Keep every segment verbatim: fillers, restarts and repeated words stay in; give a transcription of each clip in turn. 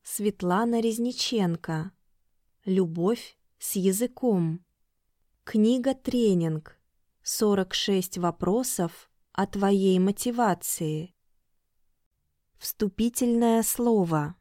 Светлана Резниченко. Любовь с языком. Книга-тренинг. сорок шесть вопросов о твоей мотивации. Вступительное слово.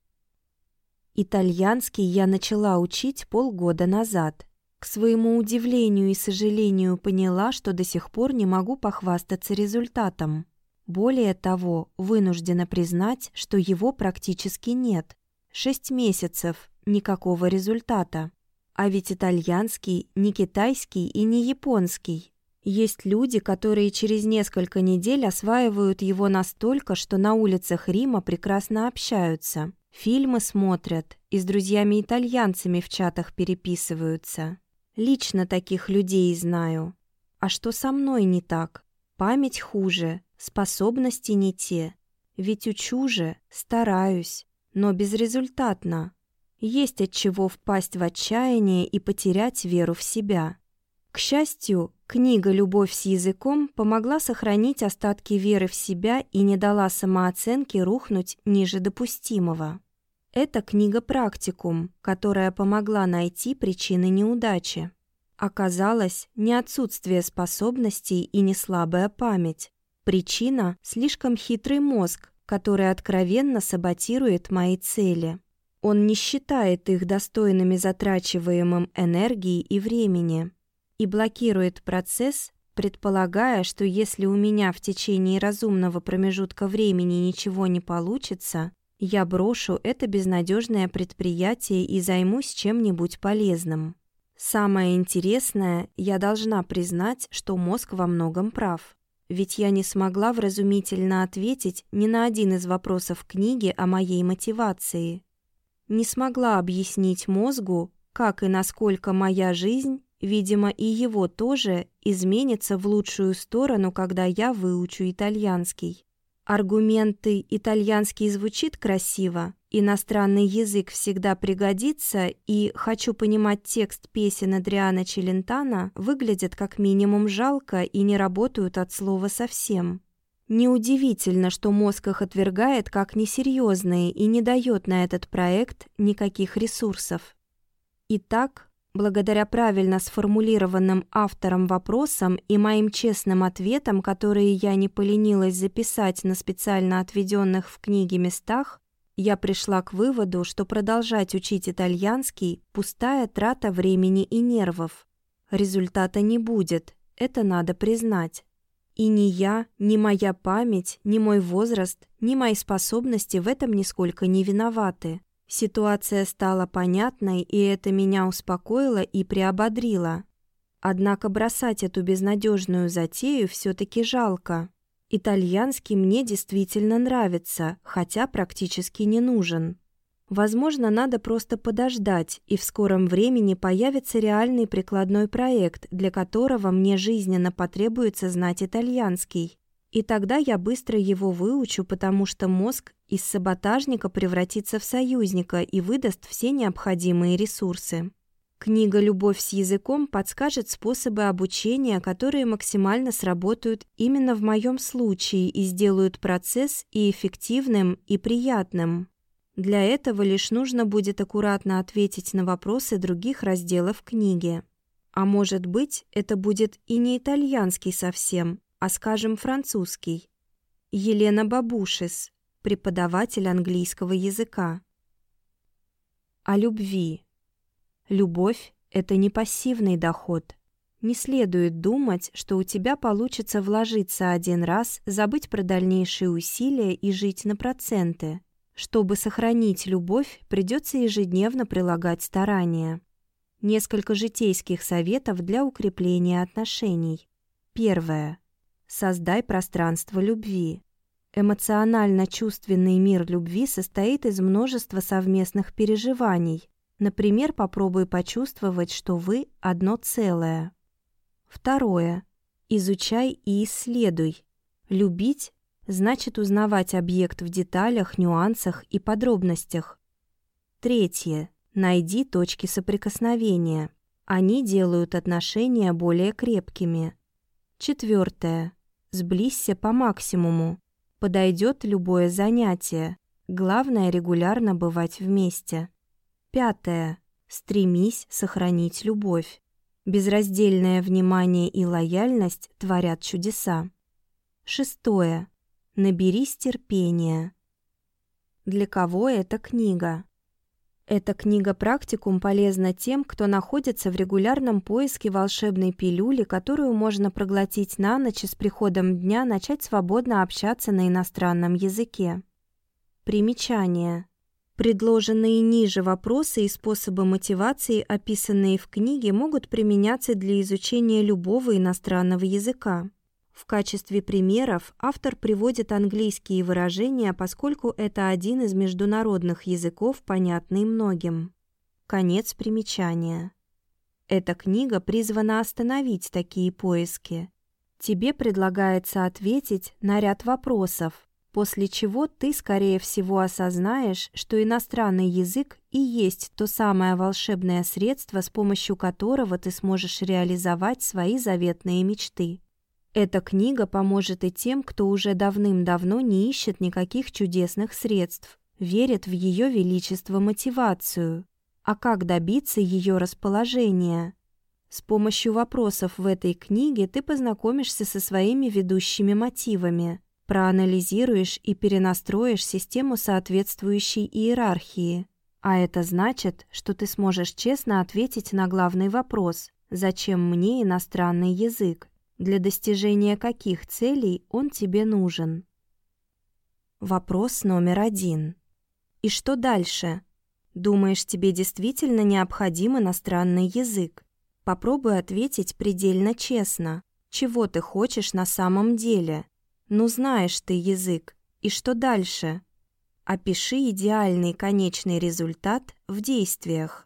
Итальянский я начала учить полгода назад. К своему удивлению и сожалению поняла, что до сих пор не могу похвастаться результатом. Более того, вынуждена признать, что его практически нет. Шесть месяцев, никакого результата. А ведь итальянский не китайский и не японский. Есть люди, которые через несколько недель осваивают его настолько, что на улицах Рима прекрасно общаются. Фильмы смотрят и с друзьями-итальянцами в чатах переписываются. Лично таких людей знаю. А что со мной не так? Память хуже, способности не те. Ведь учу же, стараюсь, но безрезультатно. Есть от чего впасть в отчаяние и потерять веру в себя. К счастью, книга «Любовь с языком» помогла сохранить остатки веры в себя и не дала самооценке рухнуть ниже допустимого. Это книга-практикум, которая помогла найти причины неудачи. Оказалось, не отсутствие способностей и не слабая память. Причина – слишком хитрый мозг, который откровенно саботирует мои цели. Он не считает их достойными затрачиваемым энергии и времени и блокирует процесс, предполагая, что если у меня в течение разумного промежутка времени ничего не получится, я брошу это безнадежное предприятие и займусь чем-нибудь полезным. Самое интересное, я должна признать, что мозг во многом прав. Ведь я не смогла вразумительно ответить ни на один из вопросов книги о моей мотивации. Не смогла объяснить мозгу, как и насколько моя жизнь, видимо, и его тоже, изменится в лучшую сторону, когда я выучу итальянский. Аргументы «итальянский звучит красиво», «иностранный язык всегда пригодится» и «хочу понимать текст песен Адриано Челентано» выглядят как минимум жалко и не работают от слова совсем. Неудивительно, что мозг их отвергает как несерьезные и не дает на этот проект никаких ресурсов. Итак, благодаря правильно сформулированным автором вопросам и моим честным ответам, которые я не поленилась записать на специально отведенных в книге местах, я пришла к выводу, что продолжать учить итальянский – пустая трата времени и нервов. Результата не будет, это надо признать. И ни я, ни моя память, ни мой возраст, ни мои способности в этом нисколько не виноваты. Ситуация стала понятной, и это меня успокоило и приободрило. Однако бросать эту безнадежную затею все-таки жалко. Итальянский мне действительно нравится, хотя практически не нужен. Возможно, надо просто подождать, и в скором времени появится реальный прикладной проект, для которого мне жизненно потребуется знать итальянский. И тогда я быстро его выучу, потому что мозг из саботажника превратится в союзника и выдаст все необходимые ресурсы. Книга «Любовь с языком» подскажет способы обучения, которые максимально сработают именно в моем случае и сделают процесс и эффективным, и приятным. Для этого лишь нужно будет аккуратно ответить на вопросы других разделов книги. А может быть, это будет и не итальянский совсем, а, скажем, французский. Елена Бабушис, преподаватель английского языка. О любви. Любовь – это не пассивный доход. Не следует думать, что у тебя получится вложиться один раз, забыть про дальнейшие усилия и жить на проценты. Чтобы сохранить любовь, придется ежедневно прилагать старания. Несколько житейских советов для укрепления отношений. Первое. Создай пространство любви. Эмоционально-чувственный мир любви состоит из множества совместных переживаний. Например, попробуй почувствовать, что вы одно целое. Второе. Изучай и исследуй. Любить значит узнавать объект в деталях, нюансах и подробностях. Третье. Найди точки соприкосновения. Они делают отношения более крепкими. Четвертое. Сблизься по максимуму. Подойдет любое занятие. Главное регулярно бывать вместе. Пятое. Стремись сохранить любовь. Безраздельное внимание и лояльность творят чудеса. Шестое. Наберись терпения. Для кого эта книга? Эта книга-практикум полезна тем, кто находится в регулярном поиске волшебной пилюли, которую можно проглотить на ночь и с приходом дня начать свободно общаться на иностранном языке. Примечание. Предложенные ниже вопросы и способы мотивации, описанные в книге, могут применяться для изучения любого иностранного языка. В качестве примеров автор приводит английские выражения, поскольку это один из международных языков, понятный многим. Конец примечания. Эта книга призвана остановить такие поиски. Тебе предлагается ответить на ряд вопросов, после чего ты, скорее всего, осознаешь, что иностранный язык и есть то самое волшебное средство, с помощью которого ты сможешь реализовать свои заветные мечты. Эта книга поможет и тем, кто уже давным-давно не ищет никаких чудесных средств, верит в ее величество мотивацию. А как добиться ее расположения? С помощью вопросов в этой книге ты познакомишься со своими ведущими мотивами, проанализируешь и перенастроишь систему соответствующей иерархии. А это значит, что ты сможешь честно ответить на главный вопрос: «Зачем мне иностранный язык? Для достижения каких целей он тебе нужен?» Вопрос номер один. И что дальше? Думаешь, тебе действительно необходим иностранный язык? Попробуй ответить предельно честно. Чего ты хочешь на самом деле? Ну, знаешь ты язык. И что дальше? Опиши идеальный конечный результат в действиях.